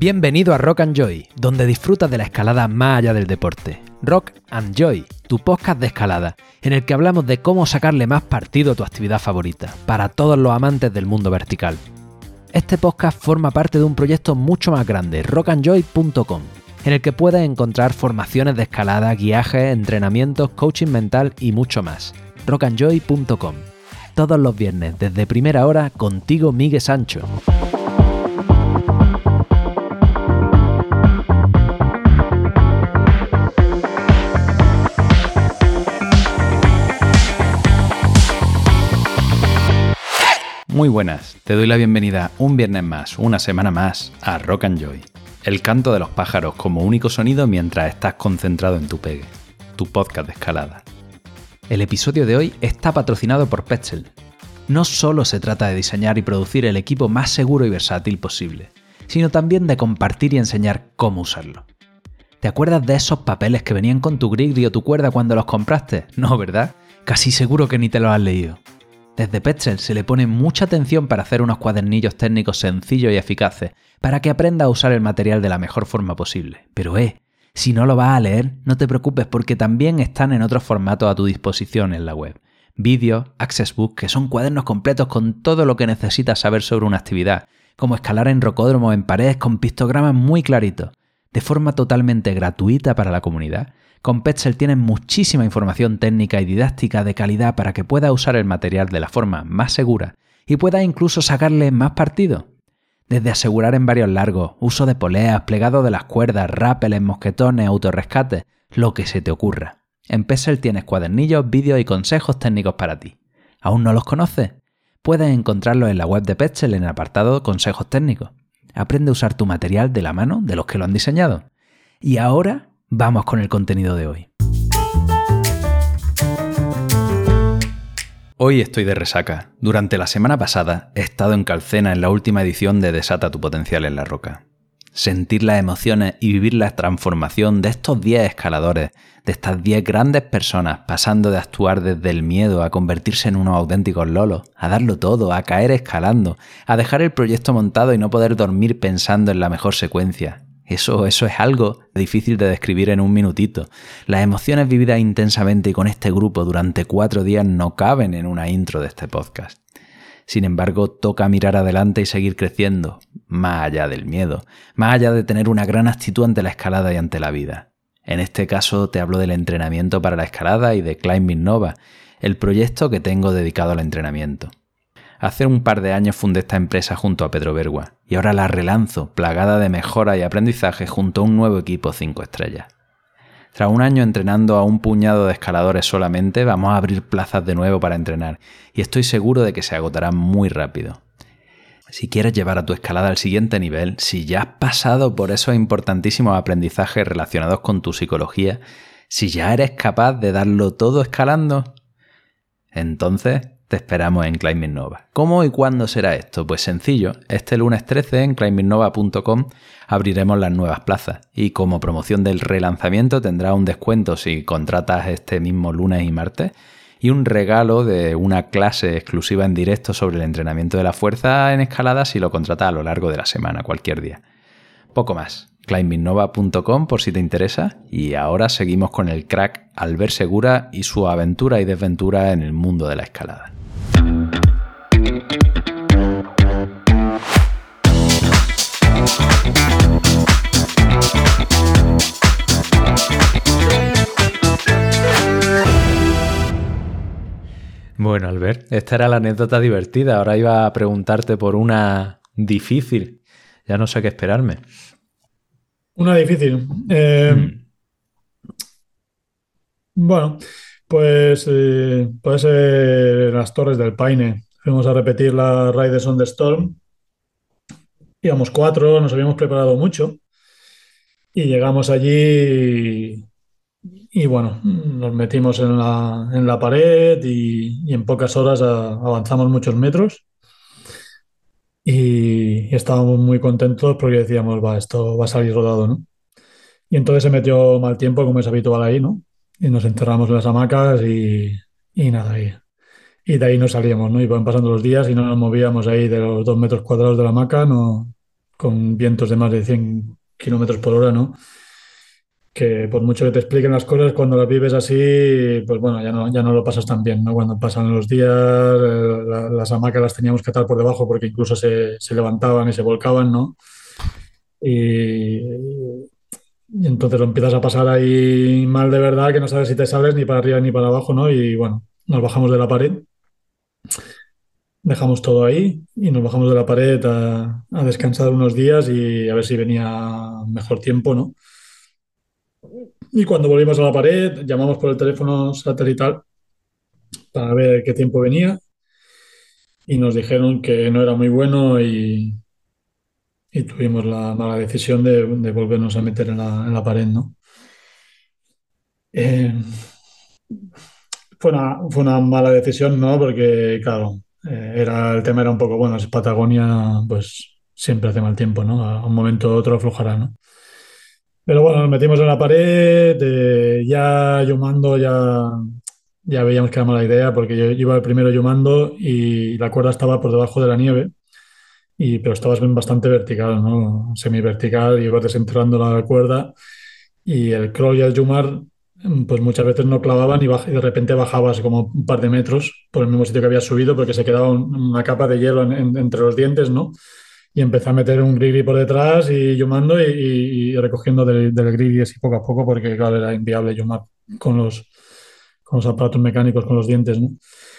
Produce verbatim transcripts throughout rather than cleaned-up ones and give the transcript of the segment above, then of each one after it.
Bienvenido a Rock and Joy, donde disfrutas de la escalada más allá del deporte. Rock and Joy, tu podcast de escalada, en el que hablamos de cómo sacarle más partido a tu actividad favorita, para todos los amantes del mundo vertical. Este podcast forma parte de un proyecto mucho más grande, rock and joy punto com, en el que puedes encontrar formaciones de escalada, guiajes, entrenamientos, coaching mental y mucho más. rock and joy punto com. Todos los viernes, desde primera hora, contigo Miguel Sancho. Muy buenas, te doy la bienvenida un viernes más, una semana más, a Rock and Joy, el canto de los pájaros como único sonido mientras estás concentrado en tu pegue, tu podcast de escalada. El episodio de hoy está patrocinado por Petzl. No solo se trata de diseñar y producir el equipo más seguro y versátil posible, sino también de compartir y enseñar cómo usarlo. ¿Te acuerdas de esos papeles que venían con tu grigri o tu cuerda cuando los compraste? No, ¿verdad? Casi seguro que ni te los has leído. Desde Petzl se le pone mucha atención para hacer unos cuadernillos técnicos sencillos y eficaces, para que aprendas a usar el material de la mejor forma posible. Pero eh, si no lo vas a leer, no te preocupes porque también están en otros formatos a tu disposición en la web. Vídeos, Access Book, que son cuadernos completos con todo lo que necesitas saber sobre una actividad, como escalar en rocódromo o en paredes con pictogramas muy claritos, de forma totalmente gratuita para la comunidad. Con Petzl tienes muchísima información técnica y didáctica de calidad para que puedas usar el material de la forma más segura y puedas incluso sacarle más partido. Desde asegurar en varios largos, uso de poleas, plegado de las cuerdas, rápeles, mosquetones, autorrescates, lo que se te ocurra. En Petzl tienes cuadernillos, vídeos y consejos técnicos para ti. ¿Aún no los conoces? Puedes encontrarlos en la web de Petzl en el apartado Consejos técnicos. Aprende a usar tu material de la mano de los que lo han diseñado. Y ahora vamos con el contenido de hoy. Hoy estoy de resaca. Durante la semana pasada he estado en Calcena en la última edición de Desata tu potencial en la roca. Sentir las emociones y vivir la transformación de estos diez escaladores, de estas diez grandes personas pasando de actuar desde el miedo a convertirse en unos auténticos lolos, a darlo todo, a caer escalando, a dejar el proyecto montado y no poder dormir pensando en la mejor secuencia. Eso, eso es algo difícil de describir en un minutito. Las emociones vividas intensamente y con este grupo durante cuatro días no caben en una intro de este podcast. Sin embargo, toca mirar adelante y seguir creciendo, más allá del miedo, más allá de tener una gran actitud ante la escalada y ante la vida. En este caso te hablo del entrenamiento para la escalada y de Climbing Nova, el proyecto que tengo dedicado al entrenamiento. Hace un par de años fundé esta empresa junto a Pedro Bergua y ahora la relanzo, plagada de mejora y aprendizaje junto a un nuevo equipo cinco estrellas. Tras un año entrenando a un puñado de escaladores solamente, vamos a abrir plazas de nuevo para entrenar y estoy seguro de que se agotarán muy rápido. Si quieres llevar a tu escalada al siguiente nivel, si ya has pasado por esos importantísimos aprendizajes relacionados con tu psicología, si ya eres capaz de darlo todo escalando, entonces te esperamos en Climbing Nova. ¿Cómo y cuándo será esto? Pues sencillo, este lunes trece en climbing nova punto com abriremos las nuevas plazas y como promoción del relanzamiento tendrás un descuento si contratas este mismo lunes y martes y un regalo de una clase exclusiva en directo sobre el entrenamiento de la fuerza en escalada si lo contratas a lo largo de la semana, cualquier día. Poco más. climbing nova punto com por si te interesa y ahora seguimos con el crack Albert Segura y su aventura y desventura en el mundo de la escalada. Bueno, Albert, esta era la anécdota divertida. Ahora iba a preguntarte por una difícil. Ya no sé qué esperarme. Una difícil. Eh, mm. Bueno, pues eh, puede ser las Torres del Paine. Fuimos a repetir la Riders on the Storm. Íbamos cuatro, nos habíamos preparado mucho y llegamos allí y, y bueno, nos metimos en la, en la pared y, y en pocas horas a, avanzamos muchos metros y, y estábamos muy contentos porque decíamos, va, esto va a salir rodado, ¿no? Y entonces se metió mal tiempo, como es habitual ahí, ¿no? Y nos encerramos en las hamacas y, y nada, ahí. Y, y de ahí no salíamos, ¿no? Iban pasando los días y no nos movíamos ahí de los dos metros cuadrados de la hamaca, no, con vientos de más de cien kilómetros por hora, ¿no? Que por mucho que te expliquen las cosas, cuando las vives así, pues bueno, ya no, ya no lo pasas tan bien, ¿no? Cuando pasan los días, eh, la- las hamacas las teníamos que atar por debajo porque incluso se, se levantaban y se volcaban, ¿no? Y, y entonces lo empiezas a pasar ahí mal de verdad, que no sabes si te sales ni para arriba ni para abajo, ¿no? Y bueno, nos bajamos de la pared, dejamos todo ahí y nos bajamos de la pared a, a descansar unos días y a ver si venía mejor tiempo, ¿no? Y cuando volvimos a la pared, llamamos por el teléfono satelital para ver qué tiempo venía y nos dijeron que no era muy bueno y, y tuvimos la mala decisión de, de volvernos a meter en la, en la pared, ¿no? Eh, fue una, fue una mala decisión, ¿no? Porque, claro, eh, era, el tema era un poco, bueno, es Patagonia, pues siempre hace mal tiempo, ¿no? A un momento u otro aflojará, ¿no? Pero bueno, nos metimos en la pared, eh, ya yumando, ya, ya veíamos que era mala idea porque yo iba el primero yumando y la cuerda estaba por debajo de la nieve. Y, pero estabas bien bastante vertical, ¿no? Semi-vertical, y ibas desenterrando la cuerda y el crawl y el yumar, mm, pues muchas veces no clavaban y, baj- y de repente bajabas como un par de metros por el mismo sitio que habías subido porque se quedaba un- una capa de hielo en- en- entre los dientes, ¿no? Y empecé a meter un grigri por detrás y yumando y, y- y recogiendo del, del grigri así poco a poco porque, claro, era inviable yumar con los, con los aparatos mecánicos, con los dientes, ¿no?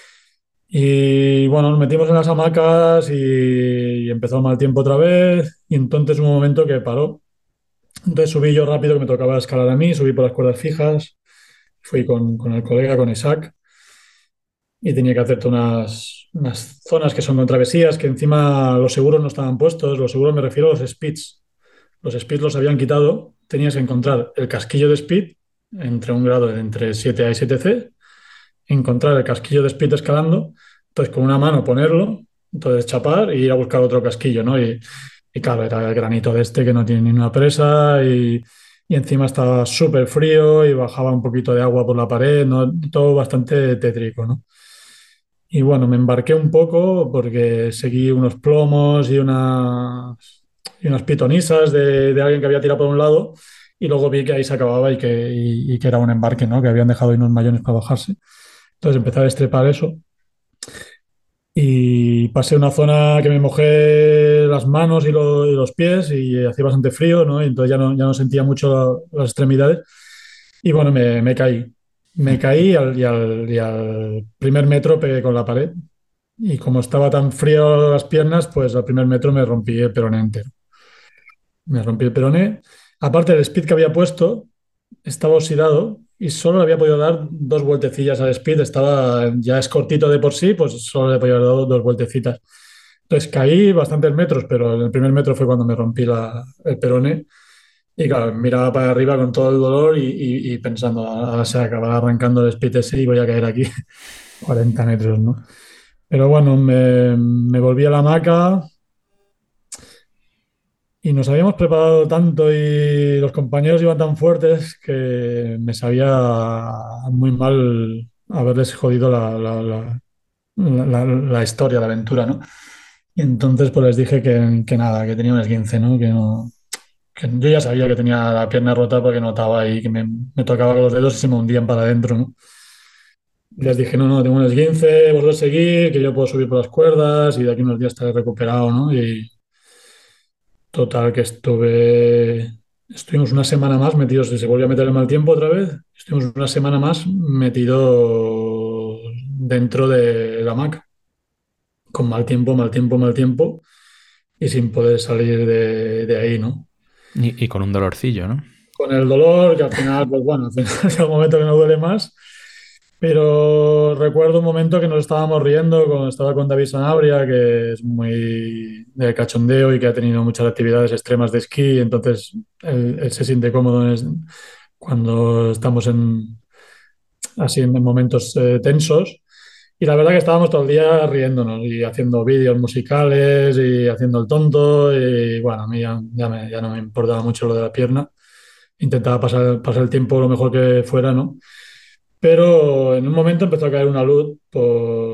Y bueno, nos metimos en las hamacas y empezó el mal tiempo otra vez. Y entonces hubo un momento que paró. Entonces subí yo rápido, que me tocaba escalar a mí, subí por las cuerdas fijas. Fui con, con el colega, con Isaac, y tenía que hacerte unas, unas zonas que son con travesías, que encima los seguros no estaban puestos. Los seguros me refiero a los speeds. Los speeds los habían quitado. Tenías que encontrar el casquillo de speed entre un grado de entre siete A y siete C, encontrar el casquillo de speed escalando, entonces con una mano ponerlo, entonces chapar y ir a buscar otro casquillo, ¿no? Y, y claro, era el granito de este que no tiene ni una presa y, y encima estaba súper frío y bajaba un poquito de agua por la pared, ¿no? Todo bastante tétrico, ¿no? Y bueno, me embarqué un poco porque seguí unos plomos y unas, y unas pitonisas de, de alguien que había tirado por un lado y luego vi que ahí se acababa y que, y, y que era un embarque, ¿no? Que habían dejado ahí unos mayones para bajarse. Entonces empecé a destrepar eso y pasé una zona que me mojé las manos y, lo- y los pies y hacía bastante frío, ¿no? Y entonces ya no, ya no sentía mucho la- las extremidades y bueno, me, me caí. Me caí y al, y al- y al primer metro pegué con la pared y como estaba tan frío las piernas, pues al primer metro me rompí el peroné entero. Me rompí el peroné. Aparte del speed que había puesto, estaba oxidado y solo le había podido dar dos vueltecillas al speed. Estaba, ya es cortito de por sí, pues solo le podía haber dado dos vueltecitas. Entonces caí bastantes metros, pero en el primer metro fue cuando me rompí la, el peroné. Y claro, miraba para arriba con todo el dolor y, y- y pensando, ahora se acabará arrancando el speed ese y voy a caer aquí cuarenta metros, ¿no? Pero bueno, me, me volví a la hamaca, y nos habíamos preparado tanto y los compañeros iban tan fuertes que me sabía muy mal haberles jodido la, la, la, la- la historia, la aventura, ¿no? Y entonces pues les dije que, que nada, que tenía un esguince, ¿no? Que no, que yo ya sabía que tenía la pierna rota porque notaba ahí que me, me tocaba con los dedos y se me hundían para adentro, ¿no? Y les dije, no, no, tengo un esguince, vosotros seguir, que yo puedo subir por las cuerdas y de aquí unos días estaré recuperado, ¿no? Y, total, que estuve, estuvimos una semana más metidos, y se volvió a meter el mal tiempo otra vez, estuvimos una semana más metidos dentro de la hamaca, con mal tiempo, mal tiempo, mal tiempo, y sin poder salir de, de ahí, ¿no? Y, y con un dolorcillo, ¿no? Con el dolor, que al final, pues bueno, al final es el momento que no duele más. Pero recuerdo un momento que nos estábamos riendo cuando estaba con David Sanabria, que es muy de cachondeo y que ha tenido muchas actividades extremas de esquí, entonces él, él se siente cómodo en es- cuando estamos en, así en momentos eh, tensos. Y la verdad que estábamos todo el día riéndonos y haciendo vídeos musicales y haciendo el tonto. Y bueno, a mí ya, ya, me- ya no me importaba mucho lo de la pierna. Intentaba pasar, pasar el tiempo lo mejor que fuera, ¿no? Pero en un momento empezó a caer una luz por,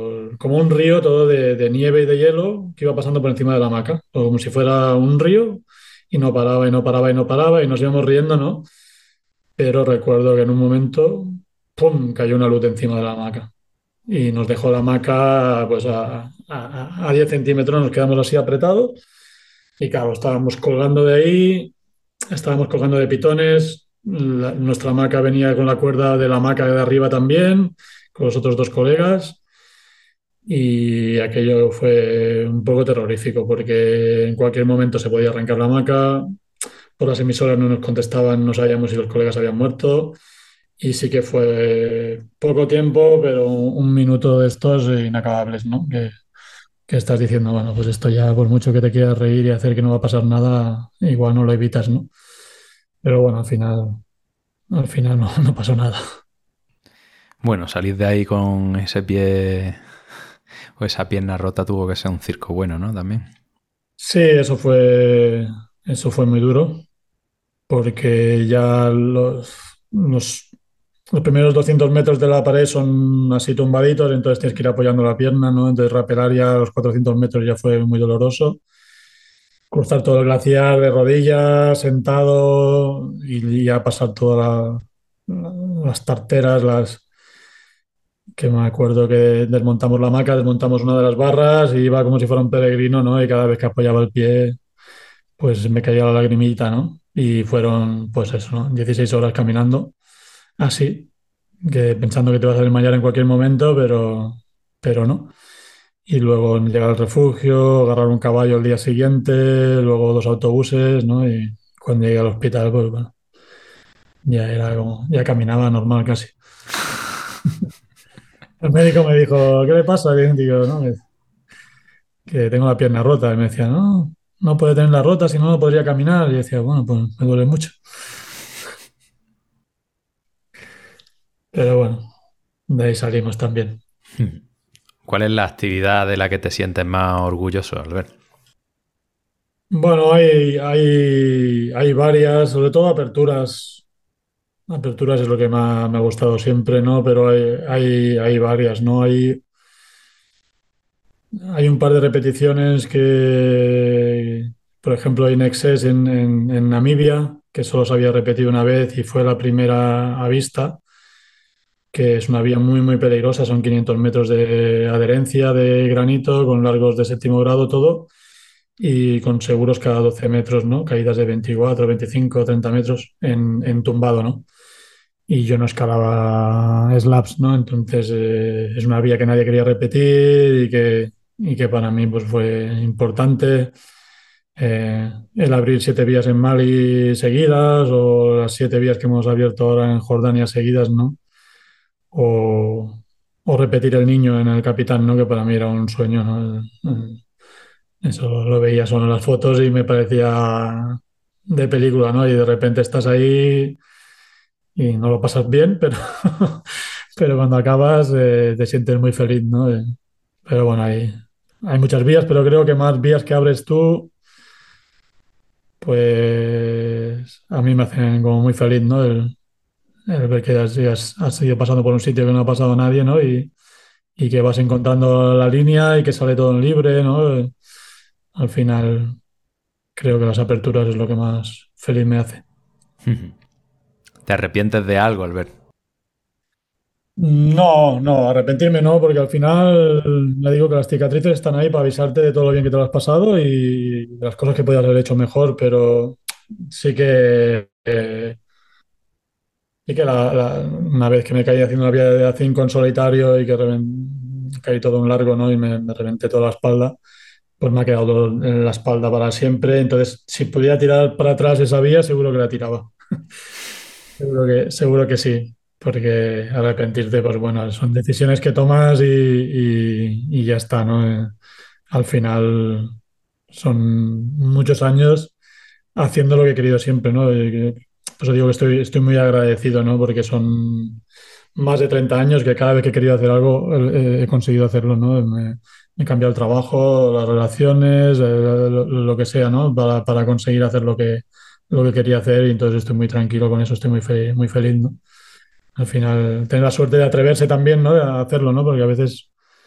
como un río todo de, de nieve y de hielo que iba pasando por encima de la hamaca, o como si fuera un río y no paraba y no paraba y no paraba y nos íbamos riendo, ¿no? Pero recuerdo que en un momento, ¡pum!, cayó una luz encima de la hamaca y nos dejó la hamaca pues a, a, a diez centímetros, nos quedamos así apretados y claro, estábamos colgando de ahí, estábamos colgando de pitones, la- nuestra hamaca venía con la cuerda de la hamaca de arriba también, con los otros dos colegas. Y aquello fue un poco terrorífico porque en cualquier momento se podía arrancar la hamaca, por las emisoras no nos contestaban, no sabíamos si los colegas habían muerto y sí que fue poco tiempo, pero un minuto de estos inacabables, ¿no? Que, que estás diciendo, bueno, pues esto ya por mucho que te quieras reír y hacer que no va a pasar nada, igual no lo evitas, ¿no? Pero bueno, al final, al final no, no pasó nada. Bueno, salir de ahí con ese pie o esa pierna rota tuvo que ser un circo bueno, ¿no? También. Sí, eso fue, eso fue muy duro porque ya los, los Los primeros doscientos metros de la pared son así tumbaditos, entonces tienes que ir apoyando la pierna, ¿no? Entonces rapelar ya a los cuatrocientos metros ya fue muy doloroso. Cruzar todo el glaciar de rodillas, sentado y ya pasar todas la- las tarteras, las que me acuerdo que desmontamos la hamaca, desmontamos una de las barras y iba como si fuera un peregrino, ¿no? Y cada vez que apoyaba el pie, pues me caía la lagrimita, ¿no? Y fueron, pues eso, ¿no? dieciséis horas caminando así, que pensando que te vas a desmayar en cualquier momento, pero, pero no. Y luego llegar al refugio, agarrar un caballo al día siguiente, luego dos autobuses, ¿no? Y cuando llegué al hospital, pues bueno, ya era como, ya caminaba normal casi. El médico me dijo, ¿qué le pasa? Y digo, no, que, que tengo la pierna rota. Y me decía, no, no puede tenerla rota, si no, no podría caminar. Y decía, bueno, pues me duele mucho. Pero bueno, de ahí salimos también. ¿Cuál es la actividad de la que te sientes más orgulloso, Albert? Bueno, hay, hay, hay varias, sobre todo aperturas. Aperturas es lo que más me ha gustado siempre, ¿no? Pero hay, hay, hay varias, ¿no? Hay, hay un par de repeticiones que, por ejemplo, hay Nexus en, en, en Namibia, que solo se había repetido una vez y fue la primera a vista, que es una vía muy, muy peligrosa, son quinientos metros de adherencia de granito, con largos de séptimo grado todo, y con seguros cada doce metros, ¿no? Caídas de veinticuatro, veinticinco, treinta metros en, en tumbado, ¿no? Y yo no escalaba slabs, ¿no? Entonces eh, es una vía que nadie quería repetir y que, y que para mí pues, fue importante. Eh, el abrir siete vías en Mali seguidas o las siete vías que hemos abierto ahora en Jordania seguidas, ¿no? O, o repetir el niño en el Capitán, ¿no? Que para mí era un sueño, ¿no? El- el- Eso lo veía solo en las fotos y me parecía de película, ¿no? Y de repente estás ahí y no lo pasas bien, pero, pero cuando acabas eh, te sientes muy feliz, ¿no? Eh, pero bueno, hay, hay muchas vías, pero creo que más vías que abres tú, pues a mí me hacen como muy feliz, ¿no? El, el ver que has, has, has ido pasando por un sitio que no ha pasado nadie, ¿no? Y, y que vas encontrando la línea y que sale todo en libre, ¿no? Eh, Al final creo que las aperturas es lo que más feliz me hace. ¿Te arrepientes de algo, Albert? No, no, arrepentirme no, porque al final le digo que las cicatrices están ahí para avisarte de todo lo bien que te lo has pasado y de las cosas que podías haber hecho mejor, pero sí que, eh, sí que la- la- una vez que me caí haciendo una vía de A cinco en solitario y que reven- caí todo un largo, ¿no? Y me, me reventé toda la espalda, pues me ha quedado dolor en la espalda para siempre. Entonces, si pudiera tirar para atrás esa vía, seguro que la tiraba. Seguro que, seguro que sí, porque arrepentirte, pues bueno, son decisiones que tomas y, y- y ya está, ¿no? Eh, al final son muchos años haciendo lo que he querido siempre, ¿no? Y que- Por eso digo que estoy, estoy muy agradecido, ¿no? Porque son más de treinta años que cada vez que he querido hacer algo eh, he conseguido hacerlo, ¿no? Me, me he cambiado el trabajo, las relaciones, eh, lo, lo que sea, ¿no? Para, para conseguir hacer lo que, lo que quería hacer y entonces estoy muy tranquilo con eso, estoy muy, fe- muy feliz, ¿no? Al final, tener la suerte de atreverse también, ¿no? A hacerlo, ¿no? Porque a veces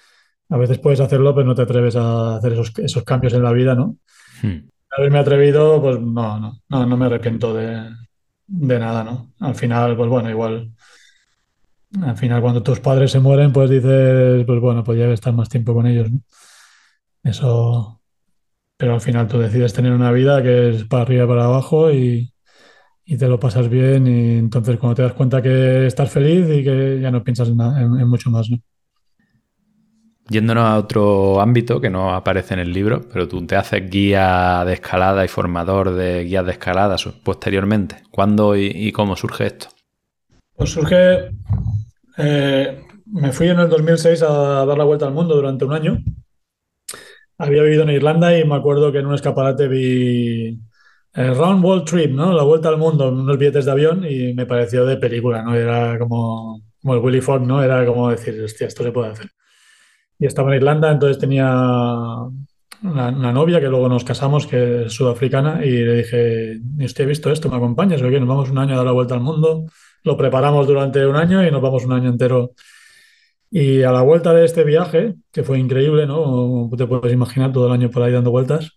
A veces puedes hacerlo, pero no te atreves a hacer esos, esos cambios en la vida, ¿no? Hmm. Haberme atrevido, pues no, no, no, no me arrepiento de, de nada, ¿no? Al final, pues bueno, igual, al final cuando tus padres se mueren, pues dices, pues bueno, pues ya estar más tiempo con ellos, ¿no? Eso, pero al final tú decides tener una vida que es para arriba y para abajo y, y te lo pasas bien y entonces cuando te das cuenta que estás feliz y que ya no piensas en, na- en- en mucho más, ¿no? Yéndonos a otro ámbito que no aparece en el libro, pero tú te haces guía de escalada y formador de guías de escalada su- posteriormente. ¿Cuándo y, y cómo surge esto? Pues surge, eh, me fui en el dos mil seis a dar la vuelta al mundo durante un año. Había vivido en Irlanda y me acuerdo que en un escaparate vi el Round World Trip, ¿no? La vuelta al mundo, unos billetes de avión y me pareció de película, ¿no? Era como, como el Willy Fogg, ¿no? Era como decir, hostia, esto se puede hacer. Y estaba en Irlanda, entonces tenía una, una novia que luego nos casamos, que es sudafricana, y le dije, ¿y usted ha visto esto? ¿Me acompañas? Oye, nos vamos un año a dar la vuelta al mundo, lo preparamos durante un año y nos vamos un año entero. Y a la vuelta de este viaje, que fue increíble, ¿no? Como te puedes imaginar, todo el año por ahí dando vueltas,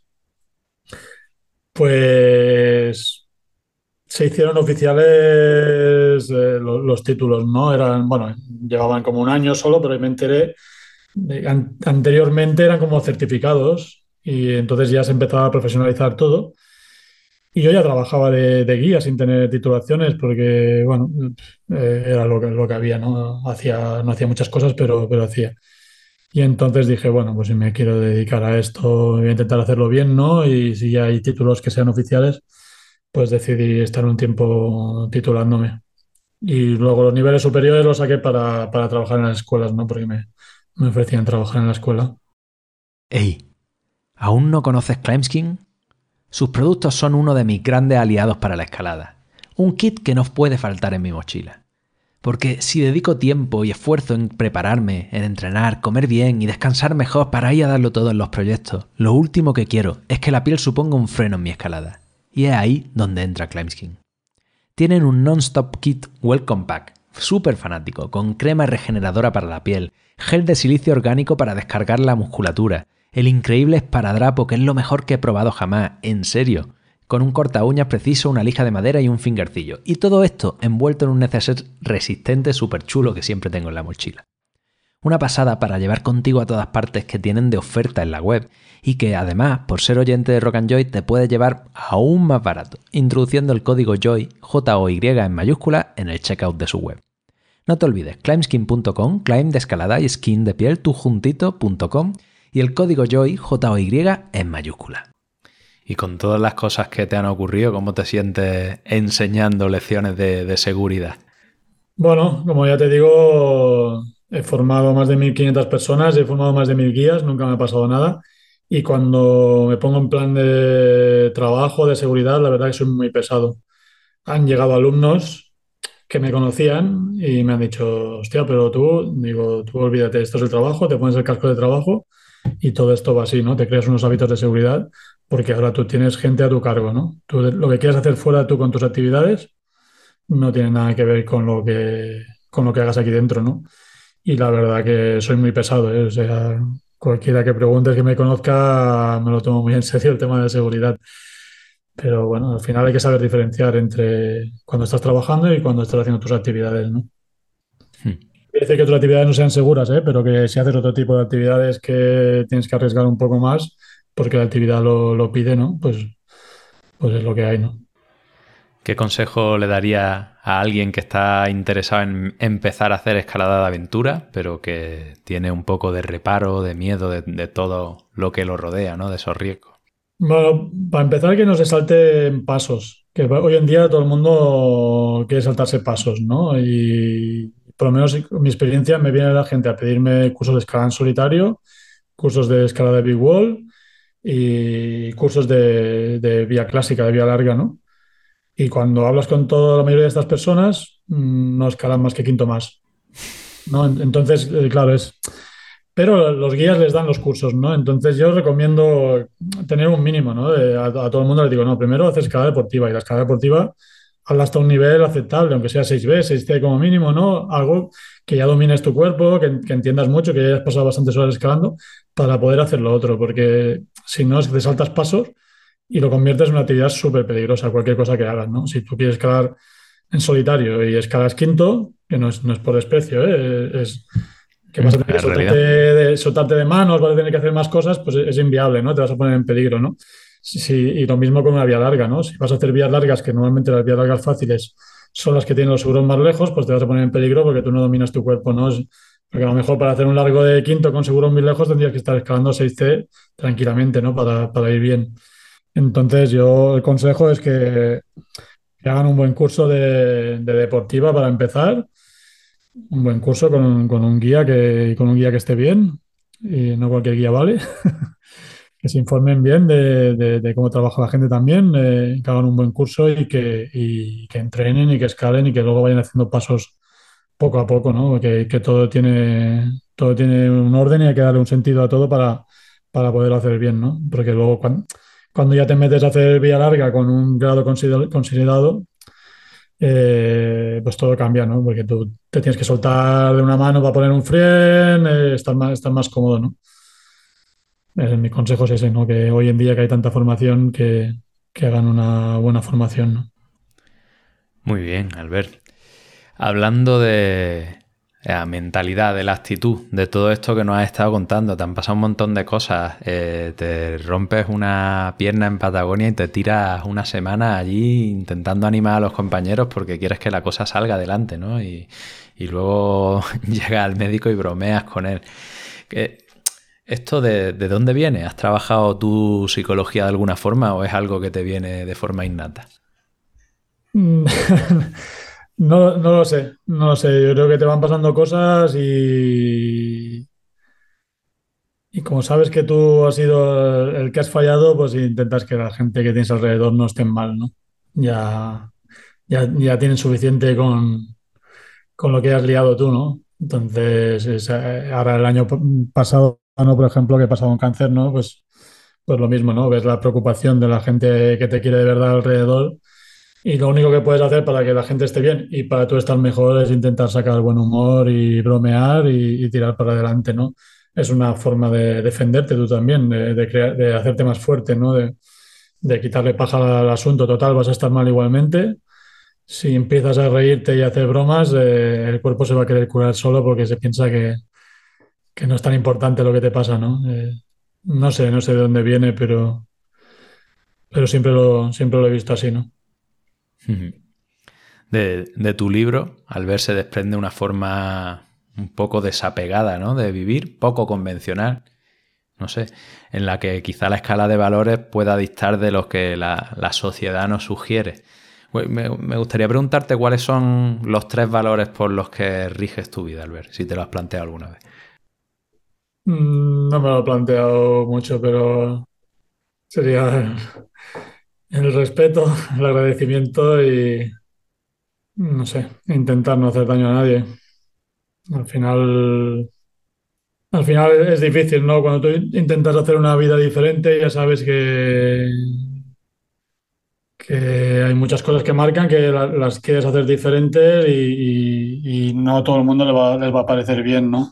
pues se hicieron oficiales eh, lo- los, títulos, ¿no? Eran, bueno, llevaban como un año solo, pero me enteré, de- an- anteriormente eran como certificados y entonces ya se empezaba a profesionalizar todo. Y yo ya trabajaba de, de guía sin tener titulaciones porque, bueno, eh, era lo que, lo que había, ¿no? Hacía, no hacía muchas cosas, pero, pero hacía. Y entonces dije, bueno, pues si me quiero dedicar a esto, voy a intentar hacerlo bien, ¿no? Y si ya hay títulos que sean oficiales, pues decidí estar un tiempo titulándome. Y luego los niveles superiores los saqué para, para trabajar en las escuelas, ¿no? Porque me, me ofrecían trabajar en la escuela. ¡Ey! ¿Aún no conoces Climbskin? Sus productos son uno de mis grandes aliados para la escalada. Un kit que no puede faltar en mi mochila. Porque si dedico tiempo y esfuerzo en prepararme, en entrenar, comer bien y descansar mejor para ir a darlo todo en los proyectos, lo último que quiero es que la piel suponga un freno en mi escalada. Y es ahí donde entra Climbskin. Tienen un non-stop kit Welcome Pack, súper fanático, con crema regeneradora para la piel, gel de silicio orgánico para descargar la musculatura, el increíble esparadrapo que es lo mejor que he probado jamás, en serio, con un corta uñas preciso, una lija de madera y un fingercillo. Y todo esto envuelto en un neceser resistente súper chulo que siempre tengo en la mochila. Una pasada para llevar contigo a todas partes que tienen de oferta en la web y que además, por ser oyente de Rock and Joy, te puede llevar aún más barato, introduciendo el código JOY, J O Y en mayúscula, en el checkout de su web. No te olvides, climbskin punto com, climb de escalada y skin de piel, tu juntito punto com y el código JOY, J O Y en mayúscula. Y con todas las cosas que te han ocurrido, ¿cómo te sientes enseñando lecciones de, de seguridad? Bueno, como ya te digo, he formado más de mil quinientas personas, he formado más de mil guías, nunca me ha pasado nada. Y cuando me pongo en plan de trabajo, de seguridad, la verdad que soy muy pesado. Han llegado alumnos que me conocían y me han dicho, hostia, pero tú, digo, tú olvídate, esto es el trabajo, te pones el casco de trabajo y todo esto va así, ¿no? Te creas unos hábitos de seguridad porque ahora tú tienes gente a tu cargo, ¿no? Tú lo que quieras hacer fuera tú con tus actividades no tiene nada que ver con lo que, con lo que hagas aquí dentro, ¿no? Y la verdad que soy muy pesado, ¿eh? O sea, cualquiera que pregunte que me conozca me lo tomo muy en serio el tema de seguridad. Pero bueno, al final hay que saber diferenciar entre cuando estás trabajando y cuando estás haciendo tus actividades, ¿no? Hmm. Quiere decir que tus actividades no sean seguras, ¿eh? Pero que si haces otro tipo de actividades que tienes que arriesgar un poco más porque la actividad lo, lo pide, ¿no? Pues, pues es lo que hay, ¿no? ¿Qué consejo le daría a alguien que está interesado en empezar a hacer escalada de aventura, pero que tiene un poco de reparo, de miedo de, de todo lo que lo rodea, ¿no? De esos riesgos? Bueno, para empezar, que no se salten pasos, que hoy en día todo el mundo quiere saltarse pasos, ¿no? Y por lo menos con mi experiencia me viene la gente a pedirme cursos de escalada en solitario, cursos de escalada de big wall y cursos de, de vía clásica, de vía larga, ¿no? Y cuando hablas con toda la mayoría de estas personas, mm, no escalan más que quinto más, ¿no? En- Entonces, eh, claro, es... Pero los guías les dan los cursos, ¿no? Entonces yo recomiendo tener un mínimo, ¿no? De- a, a todo el mundo les digo, no, primero hacer escalada deportiva y la escalada deportiva hazla hasta un nivel aceptable, aunque sea seis b seis c como mínimo, ¿no? Algo que ya domines tu cuerpo, que, que entiendas mucho, que ya hayas pasado bastantes horas escalando para poder hacer lo otro, porque si no es que te saltas pasos y lo conviertes en una actividad súper peligrosa, cualquier cosa que hagas, ¿no? Si tú quieres escalar en solitario y escalas quinto, que no es, no es por desprecio, ¿eh? Es que vas a tener que En soltarte realidad. de, soltarte de manos, vas a tener que hacer más cosas, pues es inviable, ¿no? Te vas a poner en peligro, ¿no? Sí, sí, y lo mismo con una vía larga, ¿no? Si vas a hacer vías largas, que normalmente las vías largas fáciles son las que tienen los seguros más lejos, pues te vas a poner en peligro porque tú no dominas tu cuerpo, ¿no? Es- Porque a lo mejor para hacer un largo de quinto con seguros muy lejos tendrías que estar escalando seis c tranquilamente, ¿no? Para, para ir bien. Entonces, yo el consejo es que, que hagan un buen curso de, de deportiva para empezar, un buen curso con un, con un guía que, con un guía que esté bien, y no cualquier guía vale. Que se informen bien de, de- de cómo trabaja la gente también, eh, que hagan un buen curso y que, y que entrenen y que escalen y que luego vayan haciendo pasos poco a poco, ¿no? Que, que todo tiene, todo tiene un orden y hay que darle un sentido a todo para, para poderlo hacer bien, ¿no? Porque luego cuando, cuando ya te metes a hacer vía larga con un grado consider- considerado, eh, pues todo cambia, ¿no? Porque tú te tienes que soltar de una mano para poner un fren, eh, estar más, estar más cómodo, ¿no? Eh, mi consejo es ese, ¿no? Que hoy en día que hay tanta formación, que, que hagan una buena formación, ¿no? Muy bien, Albert. Hablando de la mentalidad, de la actitud, de todo esto que nos has estado contando, te han pasado un montón de cosas. Eh, te rompes una pierna en Patagonia y te tiras una semana allí intentando animar a los compañeros porque quieres que la cosa salga adelante, ¿no? Y, y luego llegas al médico y bromeas con él. Que, ¿esto de, de dónde viene? ¿Has trabajado tu psicología de alguna forma o es algo que te viene de forma innata? Mm, No, no lo sé, no lo sé. Yo creo que te van pasando cosas y, y como sabes que tú has sido el que has fallado, pues intentas que la gente que tienes alrededor no esté mal, ¿no? Ya, ya, ya tienen suficiente con, con lo que has liado tú, ¿no? Entonces, es, eh, ahora el año p- pasado, ¿no? Por ejemplo, que he pasado un cáncer, ¿no? Pues, pues lo mismo, ¿no? Ves la preocupación de la gente que te quiere de verdad alrededor y lo único que puedes hacer para que la gente esté bien y para tú estar mejor es intentar sacar buen humor y bromear y, y tirar para adelante, ¿no? Es una forma de defenderte tú también, de, de, crear- de hacerte más fuerte, ¿no? De, de quitarle paja al asunto. Total, vas a estar mal igualmente. Si empiezas a reírte y a hacer bromas, eh, el cuerpo se va a querer curar solo porque se piensa que, que no es tan importante lo que te pasa, ¿no? Eh, no sé, no sé de dónde viene, pero, pero siempre lo, siempre lo he visto así, ¿no? De, de tu libro, Albert se desprende una forma un poco desapegada, ¿no? De vivir, poco convencional, no sé, en la que quizá la escala de valores pueda distar de los que la, la sociedad nos sugiere. Pues Me, me gustaría preguntarte cuáles son los tres valores por los que riges tu vida, Albert, si te lo has planteado alguna vez. Mm, No me lo he planteado mucho, pero sería el respeto, el agradecimiento y, no sé, intentar no hacer daño a nadie. Al final, al final es difícil, ¿no? Cuando tú intentas hacer una vida diferente, ya sabes que, que hay muchas cosas que marcan que la- las quieres hacer diferentes y, y- y no a todo el mundo le va, les va a parecer bien, ¿no?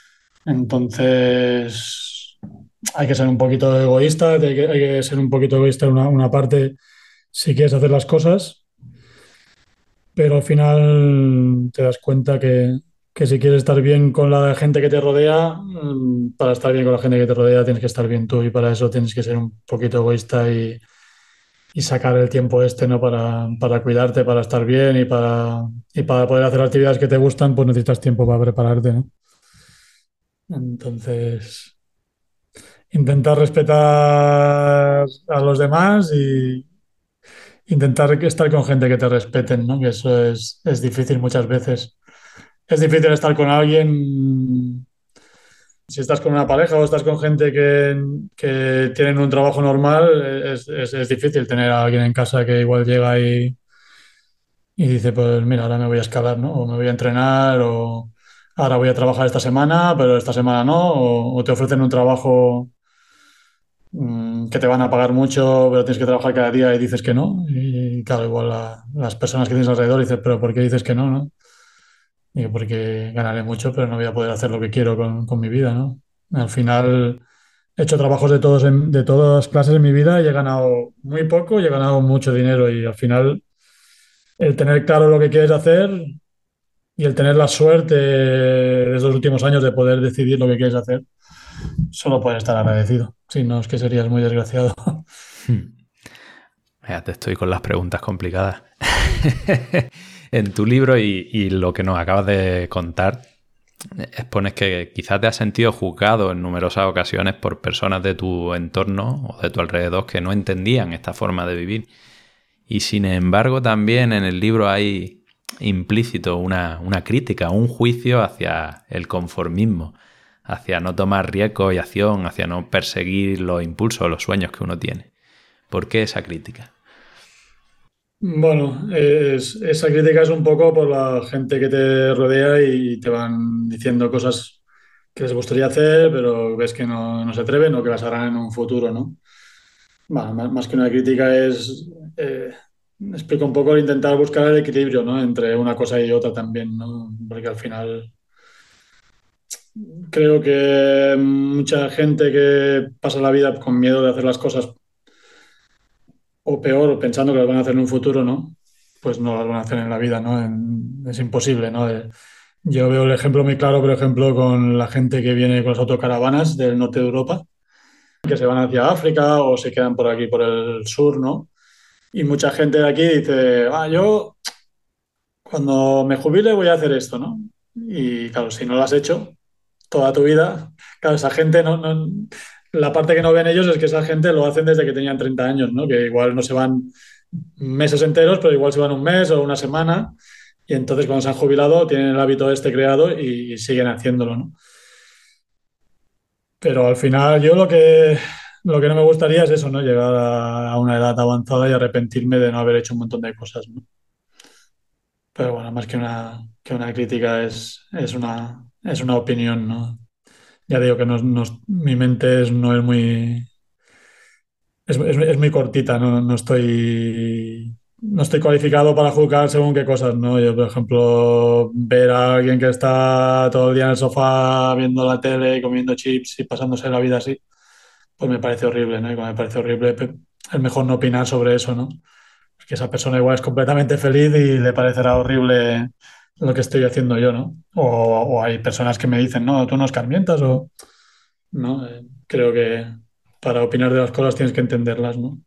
Entonces, hay que ser un poquito egoísta, hay que, hay que ser un poquito egoísta en una, una parte si quieres hacer las cosas, pero al final te das cuenta que, que si quieres estar bien con la gente que te rodea, mm, para estar bien con la gente que te rodea tienes que estar bien tú y para eso tienes que ser un poquito egoísta y, y sacar el tiempo este, ¿no? Para, para cuidarte, para estar bien y para, y para poder hacer actividades que te gustan, pues necesitas tiempo para prepararte, ¿no? Entonces, intentar respetar a los demás y intentar estar con gente que te respeten, ¿no? Que eso es, es difícil muchas veces. Es difícil estar con alguien, si estás con una pareja o estás con gente que, que tienen un trabajo normal, es, es- es difícil tener a alguien en casa que igual llega y, y dice, pues mira, ahora me voy a escalar, ¿no? O me voy a entrenar, o ahora voy a trabajar esta semana, pero esta semana no, o, o te ofrecen un trabajo mm, que te van a pagar mucho, pero tienes que trabajar cada día y dices que no. Y claro, igual la- las personas que tienes alrededor dices, pero ¿por qué dices que no, no? Digo, porque ganaré mucho, pero no voy a poder hacer lo que quiero con, con mi vida, ¿no? Al final he hecho trabajos de todos en- de todas clases en mi vida y he ganado muy poco y he ganado mucho dinero. Y al final el tener claro lo que quieres hacer y el tener la suerte de estos últimos años de poder decidir lo que quieres hacer, solo puedes estar agradecido. Si no, es que serías muy desgraciado. Ya te estoy con las preguntas complicadas. En tu libro y, y lo que nos acabas de contar, expones que quizás te has sentido juzgado en numerosas ocasiones por personas de tu entorno o de tu alrededor que no entendían esta forma de vivir. Y sin embargo, también en el libro hay implícito una, una crítica, un juicio hacia el conformismo, hacia no tomar riesgo y acción, hacia no perseguir los impulsos, los sueños que uno tiene. ¿Por qué esa crítica? Bueno, es- esa crítica es un poco por la gente que te rodea y te van diciendo cosas que les gustaría hacer, pero ves que no, no se atreven o que las harán en un futuro, ¿no? Bueno, más, más que una crítica es, eh, explico un poco el intentar buscar el equilibrio, ¿no? Entre una cosa y otra también, ¿no? Porque al final creo que mucha gente que pasa la vida con miedo de hacer las cosas o peor, pensando que las van a hacer en un futuro, ¿no? Pues no las van a hacer en la vida, ¿no? En- es imposible, ¿no? De- yo veo el ejemplo muy claro, por ejemplo, con la gente que viene con las autocaravanas del norte de Europa, que se van hacia África o se quedan por aquí, por el sur, ¿no? Y mucha gente de aquí dice, ah, yo cuando me jubile voy a hacer esto, ¿no? Y claro, si no lo has hecho toda tu vida, claro, esa gente no, no- la parte que no ven ellos es que esa gente lo hacen desde que tenían treinta años, ¿no? Que igual no se van meses enteros, pero igual se van un mes o una semana y entonces cuando se han jubilado tienen el hábito este creado y, y siguen haciéndolo, ¿no? Pero al final yo lo que, lo que no me gustaría es eso, ¿no? Llegar a, a una edad avanzada y arrepentirme de no haber hecho un montón de cosas, ¿no? Pero bueno, más que una, que una crítica es, es una, es una opinión, ¿no? Ya digo que no, no- mi mente es- no es muy, es, es- es muy cortita, no, no estoy, no estoy cualificado para juzgar según qué cosas, ¿no? Yo, por ejemplo, ver a alguien que está todo el día en el sofá viendo la tele, comiendo chips y pasándose la vida así, pues me parece horrible, ¿no? Y como me parece horrible, pe- es mejor no opinar sobre eso, ¿no? Que esa persona igual es completamente feliz y le parecerá horrible lo que estoy haciendo yo, ¿no? O, o hay personas que me dicen, no, tú no escarmientas o... No, Eh, creo que para opinar de las cosas tienes que entenderlas, ¿no?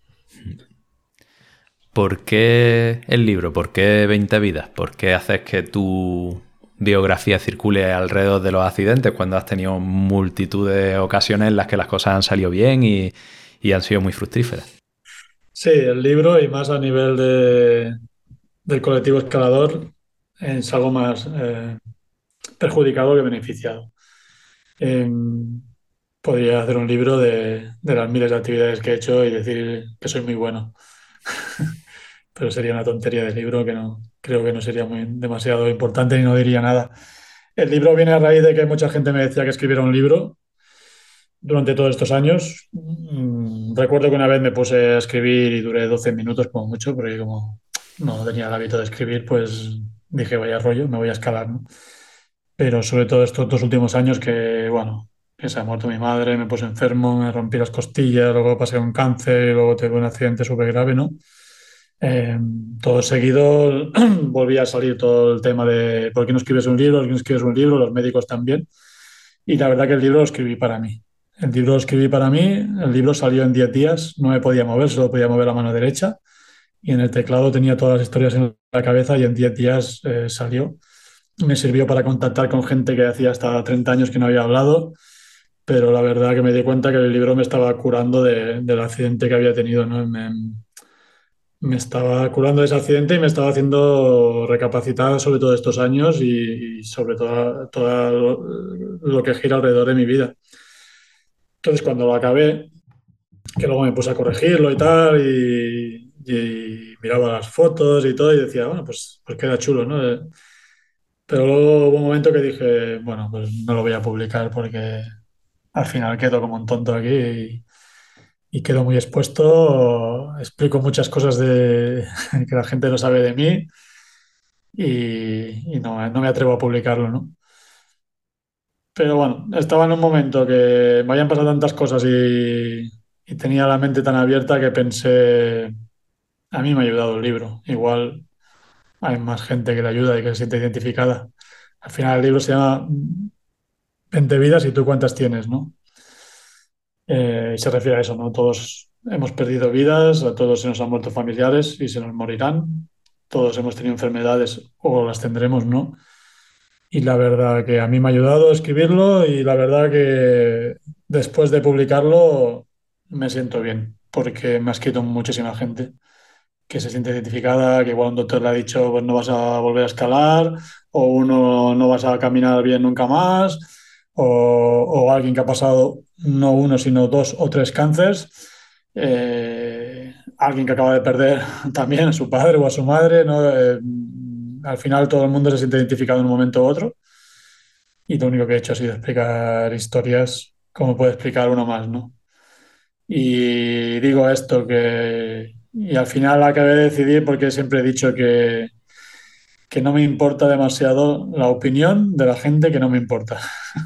¿Por qué el libro? ¿Por qué veinte vidas? ¿Por qué haces que tu biografía circule alrededor de los accidentes cuando has tenido multitud de ocasiones en las que las cosas han salido bien y, y han sido muy fructíferas? Sí, el libro y más a nivel de, del colectivo escalador es algo más eh, perjudicado que beneficiado. Eh, Podría hacer un libro de, de las miles de actividades que he hecho y decir que soy muy bueno. Pero sería una tontería de libro que no creo que no sería muy demasiado importante y no diría nada. El libro viene a raíz de que mucha gente me decía que escribiera un libro durante todos estos años. Mm, recuerdo que una vez me puse a escribir y duré doce minutos como mucho, porque como no tenía el hábito de escribir, pues dije, vaya rollo, me voy a escalar, ¿no? Pero sobre todo estos dos últimos años que, bueno, que se ha muerto mi madre, me puse enfermo, me rompí las costillas, luego pasé un cáncer y luego tuve un accidente súper grave, ¿no? Eh, Todo seguido volví a salir todo el tema de por qué no escribes un libro, por qué no escribes un libro, los médicos también. Y la verdad que el libro lo escribí para mí. El libro lo escribí para mí, el libro salió en diez días, no me podía mover, solo podía mover la mano derecha y en el teclado tenía todas las historias en la cabeza y en diez días eh, salió. Me sirvió para contactar con gente que hacía hasta treinta años que no había hablado, pero la verdad que me di cuenta que el libro me estaba curando de- del accidente que había tenido, ¿no? Me, me estaba curando de ese accidente y me estaba haciendo recapacitar sobre todos estos años y, y sobre todo, todo lo, lo que gira alrededor de mi vida. Entonces, cuando lo acabé, que luego me puse a corregirlo y tal, y, y miraba las fotos y todo, y decía, bueno, pues, pues queda chulo, ¿no? Eh, Pero luego hubo un momento que dije, bueno, pues no lo voy a publicar porque al final quedo como un tonto aquí y quedo muy expuesto, explico muchas cosas de, que la gente no sabe de mí y, y no, no me atrevo a publicarlo, ¿no? Pero bueno, estaba en un momento que me habían pasado tantas cosas y, y tenía la mente tan abierta que pensé, a mí me ha ayudado el libro. Igual hay más gente que le ayuda y que se siente identificada. Al final el libro se llama veinte vidas y tú cuántas tienes, ¿no? Eh, y se refiere a eso, ¿no? Todos hemos perdido vidas, a todos se nos han muerto familiares y se nos morirán. Todos hemos tenido enfermedades o las tendremos, ¿no? Y la verdad que a mí me ha ayudado a escribirlo y la verdad que después de publicarlo me siento bien, porque me ha escrito muchísima gente que se siente identificada, que igual un doctor le ha dicho, pues no vas a volver a escalar, o uno no vas a caminar bien nunca más, o, o alguien que ha pasado no uno, sino dos o tres cánceres, eh, alguien que acaba de perder también a su padre o a su madre, ¿no? Eh, al final todo el mundo se siente identificado en un momento u otro y lo único que he hecho ha sido explicar historias como puede explicar uno más, ¿no? Y digo esto que... Y al final acabé de decidir porque siempre he dicho que, que no me importa demasiado la opinión de la gente que no me importa.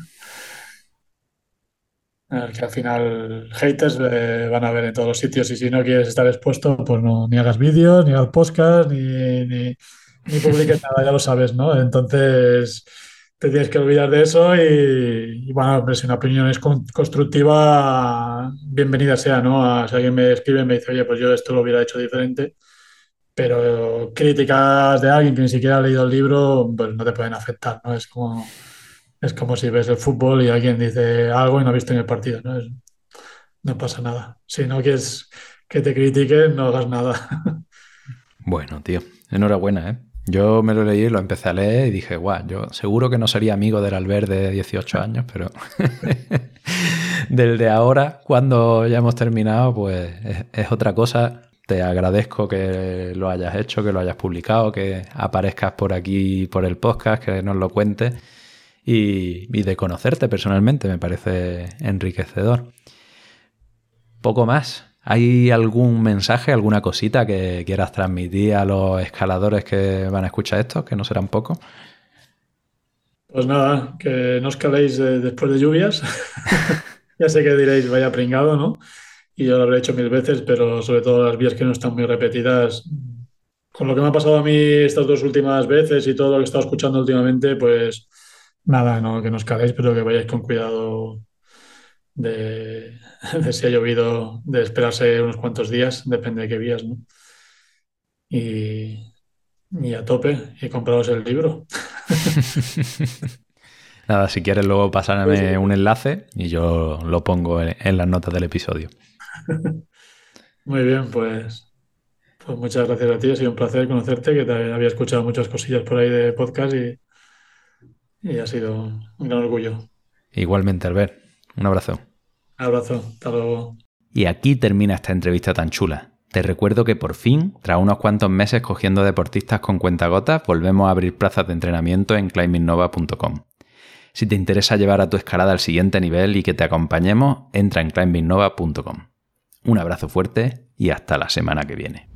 Eh, Que al final haters eh, van a ver en todos los sitios y si no quieres estar expuesto, pues no, ni hagas vídeos, ni hagas podcast, ni, ni, ni publiques nada, ya lo sabes, ¿no? Entonces te tienes que olvidar de eso y, y, bueno, hombre, si una opinión es con- constructiva, bienvenida sea, ¿no? A- si alguien me escribe y me dice, oye, pues yo esto lo hubiera hecho diferente, pero críticas de alguien que ni siquiera ha leído el libro, pues no te pueden afectar, ¿no? Es como, es como si ves el fútbol y alguien dice algo y no ha visto ni el partido, ¿no? Es- no pasa nada. Si no quieres que te critiquen, no hagas nada. Bueno, tío, enhorabuena, ¿eh? Yo me lo leí, lo empecé a leer y dije, guau, yo seguro que no sería amigo del Albert de dieciocho años, pero del de ahora, cuando ya hemos terminado, pues es, es otra cosa. Te agradezco que lo hayas hecho, que lo hayas publicado, que aparezcas por aquí, por el podcast, que nos lo cuentes y, y de conocerte personalmente, me parece enriquecedor. Poco más. ¿Hay algún mensaje, alguna cosita que quieras transmitir a los escaladores que van a escuchar esto, que no serán pocos? Pues nada, que no os caléis eh, después de lluvias. Ya sé que diréis, vaya pringado, ¿no? Y yo lo habré hecho mil veces, pero sobre todo las vías que no están muy repetidas. Con lo que me ha pasado a mí estas dos últimas veces y todo lo que he estado escuchando últimamente, pues nada, no, que no os caléis, pero que vayáis con cuidado de, de si ha llovido, de esperarse unos cuantos días, depende de qué vías, ¿no? Y, y a tope, y compraros el libro. Nada, si quieres luego Sí, sí. pasarme un enlace y yo lo pongo en, en las notas del episodio. Muy bien, pues, pues muchas gracias a ti, ha sido un placer conocerte, que te había escuchado muchas cosillas por ahí de podcast y, y ha sido un gran orgullo. Igualmente, Albert, un abrazo. Un abrazo, hasta luego. Y aquí termina esta entrevista tan chula. Te recuerdo que por fin, tras unos cuantos meses cogiendo deportistas con cuentagotas, volvemos a abrir plazas de entrenamiento en climbing nova punto com. Si te interesa llevar a tu escalada al siguiente nivel y que te acompañemos, entra en climbing nova punto com. Un abrazo fuerte y hasta la semana que viene.